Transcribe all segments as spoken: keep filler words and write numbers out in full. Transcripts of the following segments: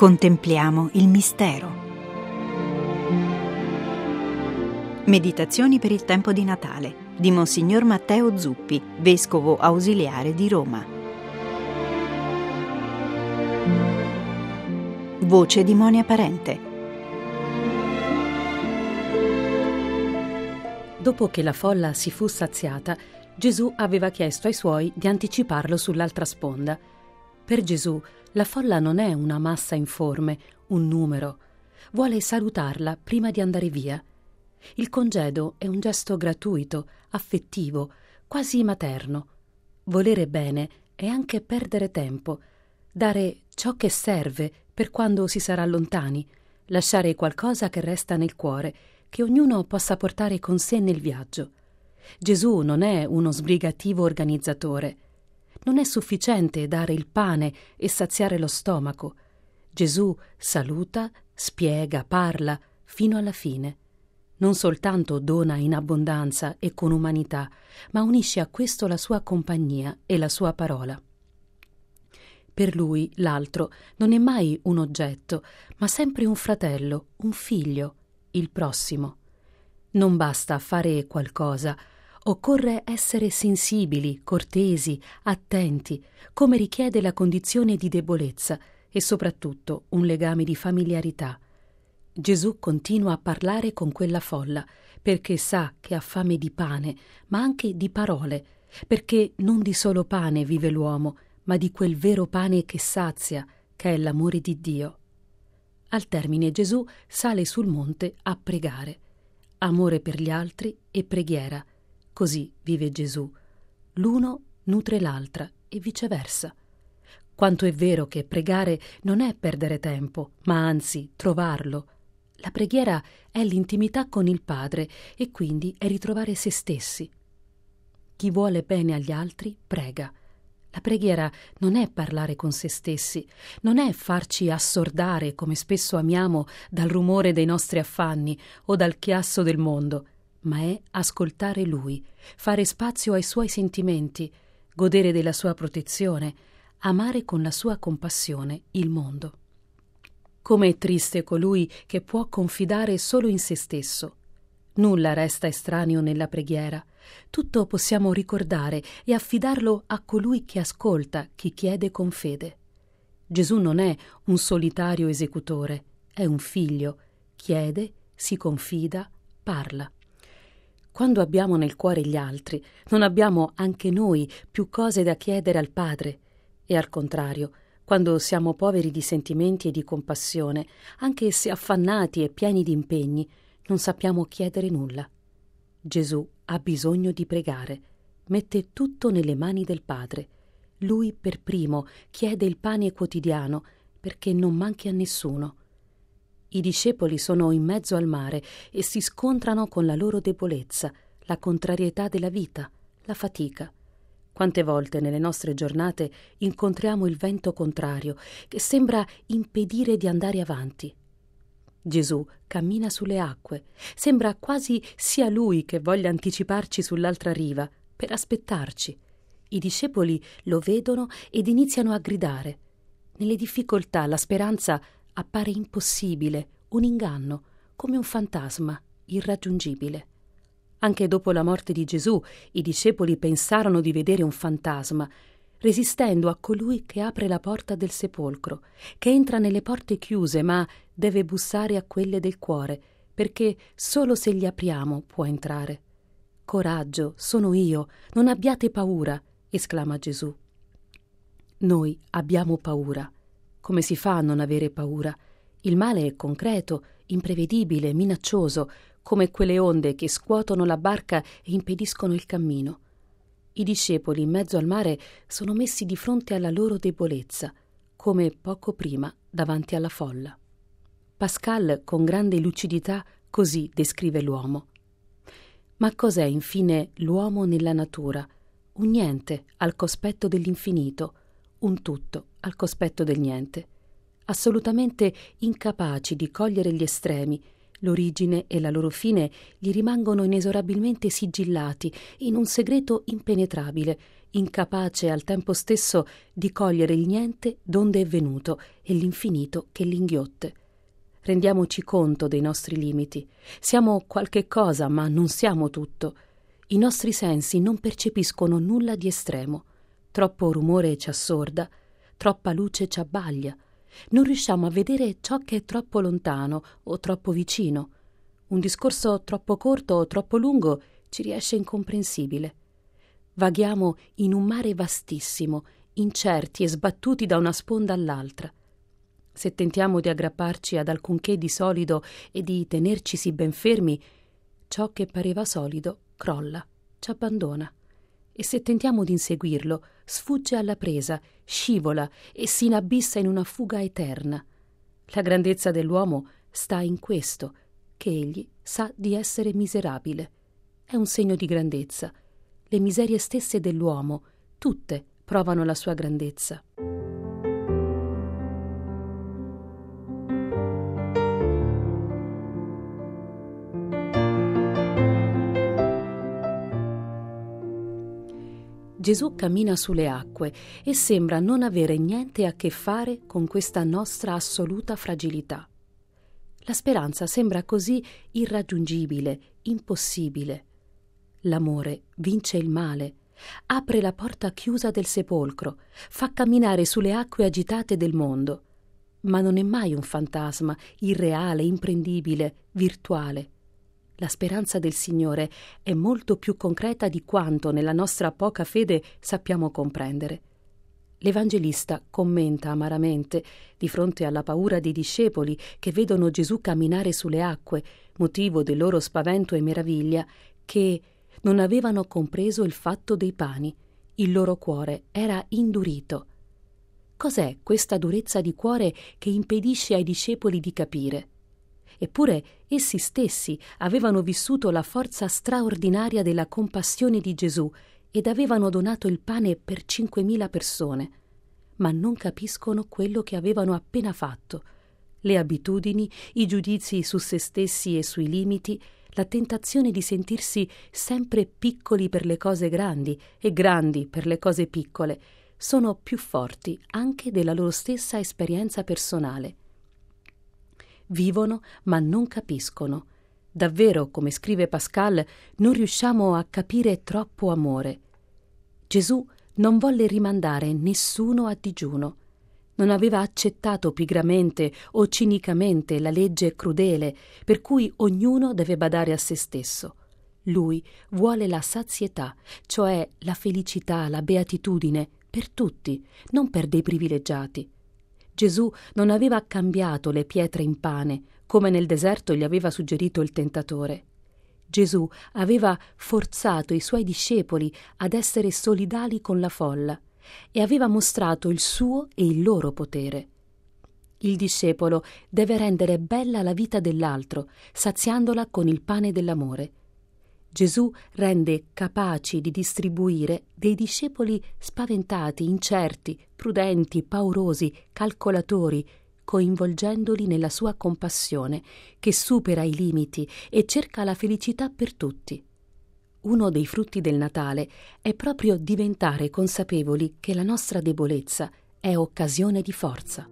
Contempliamo il mistero. Meditazioni per il tempo di Natale di Monsignor Matteo Zuppi, vescovo ausiliare di Roma. Voce di Monia Parente. Dopo che la folla si fu saziata, Gesù aveva chiesto ai suoi di anticiparlo sull'altra sponda. Per Gesù la folla non è una massa informe, un numero. Vuole salutarla prima di andare via. Il congedo è un gesto gratuito, affettivo, quasi materno. Volere bene è anche perdere tempo, dare ciò che serve per quando si sarà lontani, lasciare qualcosa che resta nel cuore, che ognuno possa portare con sé nel viaggio. Gesù non è uno sbrigativo organizzatore. Non è sufficiente dare il pane e saziare lo stomaco. Gesù saluta, spiega, parla fino alla fine. Non soltanto dona in abbondanza e con umanità, ma unisce a questo la sua compagnia e la sua parola. Per lui l'altro non è mai un oggetto, ma sempre un fratello, un figlio, il prossimo. Non basta fare qualcosa, occorre essere sensibili, cortesi, attenti, come richiede la condizione di debolezza e soprattutto un legame di familiarità. Gesù continua a parlare con quella folla perché sa che ha fame di pane, ma anche di parole, perché non di solo pane vive l'uomo, ma di quel vero pane che sazia, che è l'amore di Dio. Al termine Gesù sale sul monte a pregare. Amore per gli altri e preghiera. Così vive Gesù. L'uno nutre l'altra e viceversa. Quanto è vero che pregare non è perdere tempo, ma anzi trovarlo. La preghiera è l'intimità con il Padre e quindi è ritrovare se stessi. Chi vuole bene agli altri prega. La preghiera non è parlare con se stessi, non è farci assordare, come spesso amiamo, dal rumore dei nostri affanni o dal chiasso del mondo, ma è ascoltare Lui, fare spazio ai suoi sentimenti, godere della sua protezione, amare con la sua compassione il mondo. Come è triste colui che può confidare solo in se stesso. Nulla resta estraneo nella preghiera. Tutto possiamo ricordare e affidarlo a colui che ascolta, chi chiede con fede. Gesù non è un solitario esecutore, è un figlio. Chiede, si confida, parla. Quando abbiamo nel cuore gli altri, non abbiamo anche noi più cose da chiedere al Padre. E al contrario, quando siamo poveri di sentimenti e di compassione, anche se affannati e pieni di impegni, non sappiamo chiedere nulla. Gesù ha bisogno di pregare, mette tutto nelle mani del Padre. Lui per primo chiede il pane quotidiano perché non manchi a nessuno. I discepoli sono in mezzo al mare e si scontrano con la loro debolezza, la contrarietà della vita, la fatica. Quante volte nelle nostre giornate incontriamo il vento contrario che sembra impedire di andare avanti. Gesù cammina sulle acque, sembra quasi sia Lui che voglia anticiparci sull'altra riva, per aspettarci. I discepoli lo vedono ed iniziano a gridare. Nelle difficoltà la speranza appare impossibile, un inganno, come un fantasma irraggiungibile. Anche dopo la morte di Gesù, i discepoli pensarono di vedere un fantasma, resistendo a colui che apre la porta del sepolcro, che entra nelle porte chiuse, ma deve bussare a quelle del cuore, perché solo se gli apriamo può entrare. «Coraggio, sono io, non abbiate paura», esclama Gesù. Noi abbiamo paura. Come si fa a non avere paura? Il male è concreto, imprevedibile, minaccioso, come quelle onde che scuotono la barca e impediscono il cammino. I discepoli in mezzo al mare sono messi di fronte alla loro debolezza, come poco prima davanti alla folla. Pascal, con grande lucidità, così descrive l'uomo. Ma cos'è infine l'uomo nella natura? Un niente al cospetto dell'infinito, un tutto al cospetto del niente. Assolutamente incapaci di cogliere gli estremi, L'origine e la loro fine gli rimangono inesorabilmente sigillati in un segreto impenetrabile, incapace al tempo stesso di cogliere il niente donde è venuto e l'infinito che l'inghiotte. Rendiamoci conto dei nostri limiti. Siamo qualche cosa, ma non siamo tutto. I nostri sensi non percepiscono nulla di estremo. Troppo rumore ci assorda, troppa luce ci abbaglia. Non riusciamo a vedere ciò che è troppo lontano o troppo vicino. Un discorso troppo corto o troppo lungo ci riesce incomprensibile. Vaghiamo in un mare vastissimo, incerti e sbattuti da una sponda all'altra. Se tentiamo di aggrapparci ad alcunché di solido e di tenercisi ben fermi, ciò che pareva solido crolla, ci abbandona. E se tentiamo di inseguirlo, sfugge alla presa, scivola e si inabissa in una fuga eterna. La grandezza dell'uomo sta in questo, che egli sa di essere miserabile. È un segno di grandezza. Le miserie stesse dell'uomo, tutte, provano la sua grandezza. Gesù cammina sulle acque e sembra non avere niente a che fare con questa nostra assoluta fragilità. La speranza sembra così irraggiungibile, impossibile. L'amore vince il male, apre la porta chiusa del sepolcro, fa camminare sulle acque agitate del mondo. Ma non è mai un fantasma, irreale, imprendibile, virtuale. La speranza del Signore è molto più concreta di quanto nella nostra poca fede sappiamo comprendere. L'Evangelista commenta amaramente, di fronte alla paura dei discepoli che vedono Gesù camminare sulle acque, motivo del loro spavento e meraviglia, che non avevano compreso il fatto dei pani. Il loro cuore era indurito. Cos'è questa durezza di cuore che impedisce ai discepoli di capire? Eppure essi stessi avevano vissuto la forza straordinaria della compassione di Gesù ed avevano donato il pane per cinquemila persone, ma non capiscono quello che avevano appena fatto. Le abitudini, i giudizi su se stessi e sui limiti, la tentazione di sentirsi sempre piccoli per le cose grandi e grandi per le cose piccole, sono più forti anche della loro stessa esperienza personale. Vivono ma non capiscono. Davvero, come scrive Pascal, non riusciamo a capire troppo amore. Gesù non volle rimandare nessuno a digiuno. Non aveva accettato pigramente o cinicamente la legge crudele per cui ognuno deve badare a se stesso. Lui vuole la sazietà, cioè la felicità, la beatitudine, per tutti, non per dei privilegiati. Gesù non aveva cambiato le pietre in pane, come nel deserto gli aveva suggerito il tentatore. Gesù aveva forzato i suoi discepoli ad essere solidali con la folla e aveva mostrato il suo e il loro potere. Il discepolo deve rendere bella la vita dell'altro, saziandola con il pane dell'amore. Gesù rende capaci di distribuire dei discepoli spaventati, incerti, prudenti, paurosi, calcolatori, coinvolgendoli nella sua compassione, che supera i limiti e cerca la felicità per tutti. Uno dei frutti del Natale è proprio diventare consapevoli che la nostra debolezza è occasione di forza.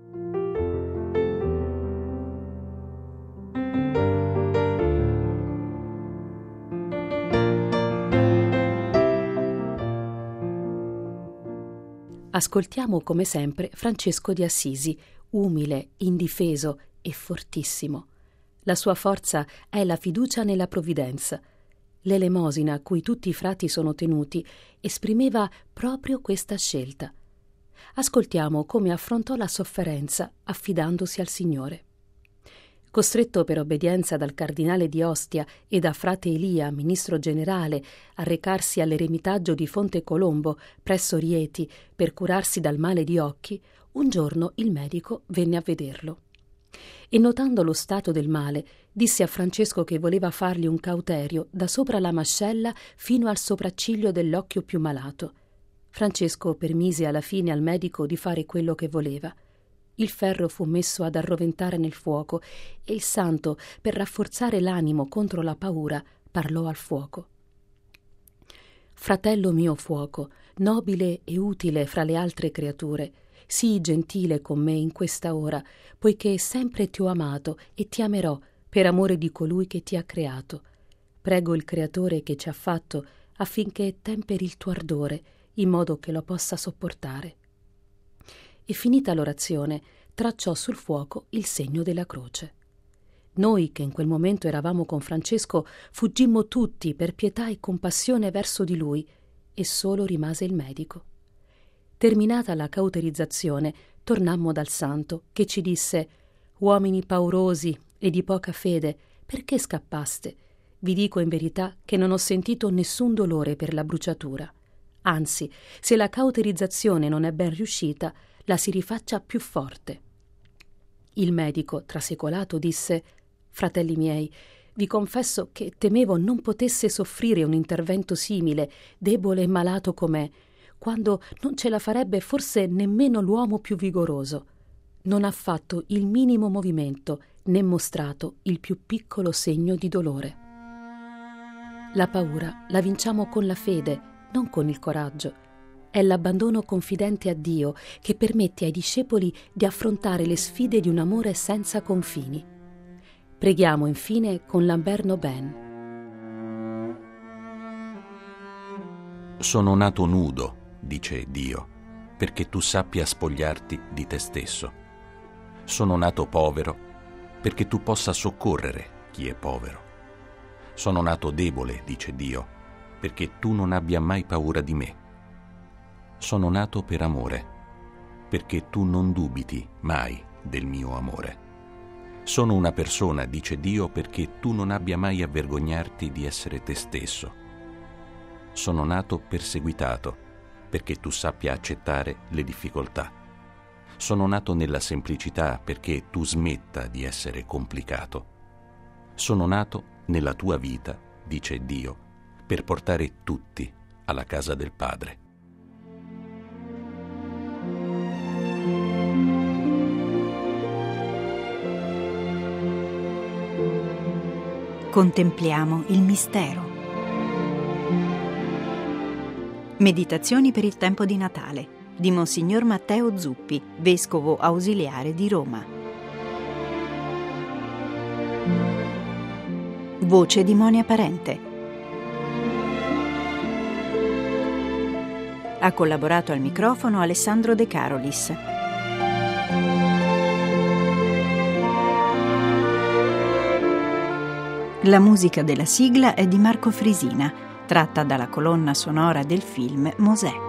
Ascoltiamo come sempre Francesco di Assisi, umile, indifeso e fortissimo. La sua forza è la fiducia nella provvidenza. L'elemosina a cui tutti i frati sono tenuti esprimeva proprio questa scelta. Ascoltiamo come affrontò la sofferenza affidandosi al Signore. Costretto per obbedienza dal cardinale di Ostia e da frate Elia, ministro generale, a recarsi all'eremitaggio di Fonte Colombo, presso Rieti, per curarsi dal male di occhi, un giorno il medico venne a vederlo. E notando lo stato del male, disse a Francesco che voleva fargli un cauterio da sopra la mascella fino al sopracciglio dell'occhio più malato. Francesco permise alla fine al medico di fare quello che voleva. Il ferro fu messo ad arroventare nel fuoco e il santo, per rafforzare l'animo contro la paura, parlò al fuoco. Fratello mio fuoco, nobile e utile fra le altre creature, sii gentile con me in questa ora, poiché sempre ti ho amato e ti amerò per amore di colui che ti ha creato. Prego il Creatore che ci ha fatto affinché temperi il tuo ardore, in modo che lo possa sopportare. E finita l'orazione, tracciò sul fuoco il segno della croce. Noi, che in quel momento eravamo con Francesco, fuggimmo tutti per pietà e compassione verso di lui, e solo rimase il medico. Terminata la cauterizzazione, tornammo dal santo, che ci disse: «Uomini paurosi e di poca fede, perché scappaste? Vi dico in verità che non ho sentito nessun dolore per la bruciatura. Anzi, se la cauterizzazione non è ben riuscita, la si rifaccia più forte». Il medico, trasecolato, disse: «Fratelli miei, vi confesso che temevo non potesse soffrire un intervento simile, debole e malato com'è, quando non ce la farebbe forse nemmeno l'uomo più vigoroso. Non ha fatto il minimo movimento, né mostrato il più piccolo segno di dolore. La paura la vinciamo con la fede, non con il coraggio. È l'abbandono confidente a Dio che permette ai discepoli di affrontare le sfide di un amore senza confini. Preghiamo infine con Lamberno Ben. Sono nato nudo, dice Dio, perché tu sappia spogliarti di te stesso. Sono nato povero perché tu possa soccorrere chi è povero. Sono nato debole, dice Dio, perché tu non abbia mai paura di me. Sono nato per amore, perché tu non dubiti mai del mio amore. Sono una persona, dice Dio, perché tu non abbia mai a vergognarti di essere te stesso. Sono nato perseguitato, perché tu sappia accettare le difficoltà. Sono nato nella semplicità perché tu smetta di essere complicato. Sono nato nella tua vita, dice Dio, per portare tutti alla casa del Padre. Contempliamo il mistero. Meditazioni per il tempo di Natale di Monsignor Matteo Zuppi, vescovo ausiliare di Roma. Voce di Monia Parente. Ha collaborato al microfono Alessandro De Carolis. La musica della sigla è di Marco Frisina, tratta dalla colonna sonora del film Mosè.